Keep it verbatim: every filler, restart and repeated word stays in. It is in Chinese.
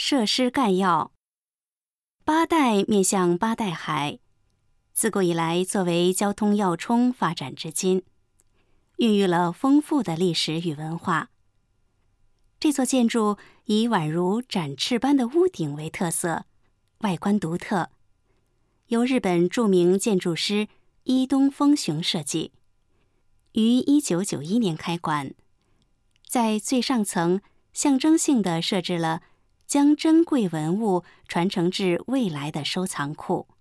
设施概要。八代面向八代海，自古以来作为交通要冲发展至今，孕育了丰富的历史与文化。这座建筑以宛如展翅般的屋顶为特色，外观独特，由日本著名建筑师伊东丰雄设计，于一九九一年开馆。在最上层象征性地设置了将珍贵文物传承至未来的收藏库。